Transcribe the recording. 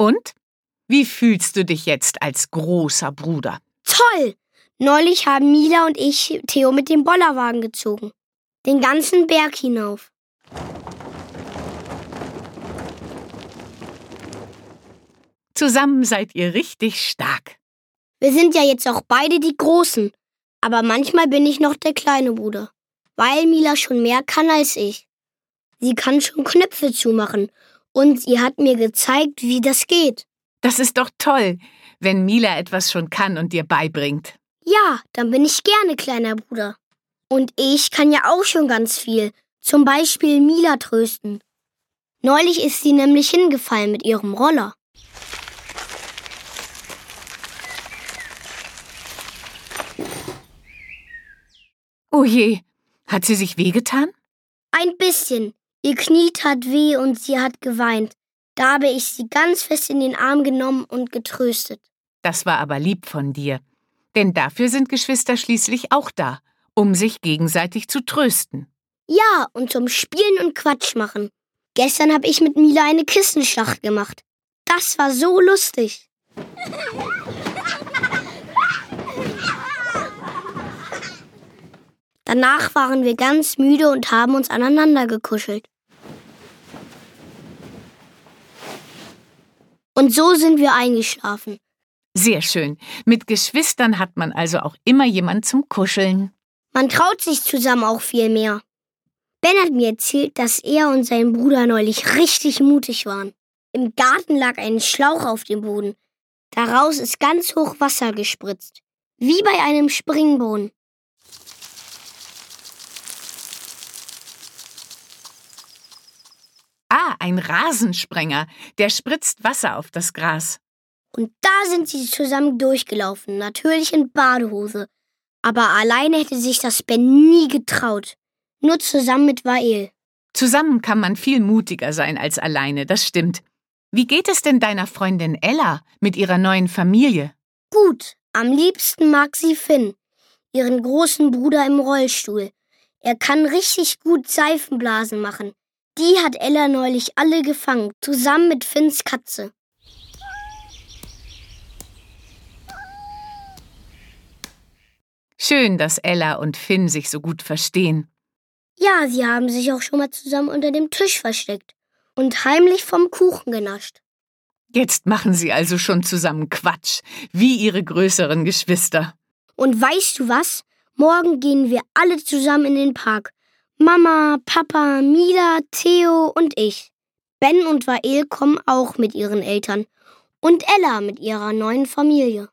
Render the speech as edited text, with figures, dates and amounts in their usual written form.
Und? Wie fühlst du dich jetzt als großer Bruder? Toll! Neulich haben Mila und ich Theo mit dem Bollerwagen gezogen. Den ganzen Berg hinauf. Zusammen seid ihr richtig stark. Wir sind ja jetzt auch beide die Großen. Aber manchmal bin ich noch der kleine Bruder. Weil Mila schon mehr kann als ich. Sie kann schon Knöpfe zumachen. Und sie hat mir gezeigt, wie das geht. Das ist doch toll, wenn Mila etwas schon kann und dir beibringt. Ja, dann bin ich gerne kleiner Bruder. Und ich kann ja auch schon ganz viel. Zum Beispiel Mila trösten. Neulich ist sie nämlich hingefallen mit ihrem Roller. Oh je, hat sie sich wehgetan? Ein bisschen. Ihr Knie tat weh und sie hat geweint. Da habe ich sie ganz fest in den Arm genommen und getröstet. Das war aber lieb von dir. Denn dafür sind Geschwister schließlich auch da, um sich gegenseitig zu trösten. Ja, und zum Spielen und Quatsch machen. Gestern habe ich mit Mila eine Kissenschlacht gemacht. Das war so lustig. Danach waren wir ganz müde und haben uns aneinander gekuschelt. Und so sind wir eingeschlafen. Sehr schön. Mit Geschwistern hat man also auch immer jemand zum Kuscheln. Man traut sich zusammen auch viel mehr. Ben hat mir erzählt, dass er und sein Bruder neulich richtig mutig waren. Im Garten lag ein Schlauch auf dem Boden. Daraus ist ganz hoch Wasser gespritzt. Wie bei einem Springbrunnen. Ah, ein Rasensprenger. Der spritzt Wasser auf das Gras. Und da sind sie zusammen durchgelaufen, natürlich in Badehose. Aber alleine hätte sich das Ben nie getraut. Nur zusammen mit Wael. Zusammen kann man viel mutiger sein als alleine, das stimmt. Wie geht es denn deiner Freundin Ella mit ihrer neuen Familie? Gut, am liebsten mag sie Finn, ihren großen Bruder im Rollstuhl. Er kann richtig gut Seifenblasen machen. Die hat Ella neulich alle gefangen, zusammen mit Finns Katze. Schön, dass Ella und Finn sich so gut verstehen. Ja, sie haben sich auch schon mal zusammen unter dem Tisch versteckt und heimlich vom Kuchen genascht. Jetzt machen sie also schon zusammen Quatsch, wie ihre größeren Geschwister. Und weißt du was? Morgen gehen wir alle zusammen in den Park. Mama, Papa, Mila, Theo und ich. Ben und Wael kommen auch mit ihren Eltern. Und Ella mit ihrer neuen Familie.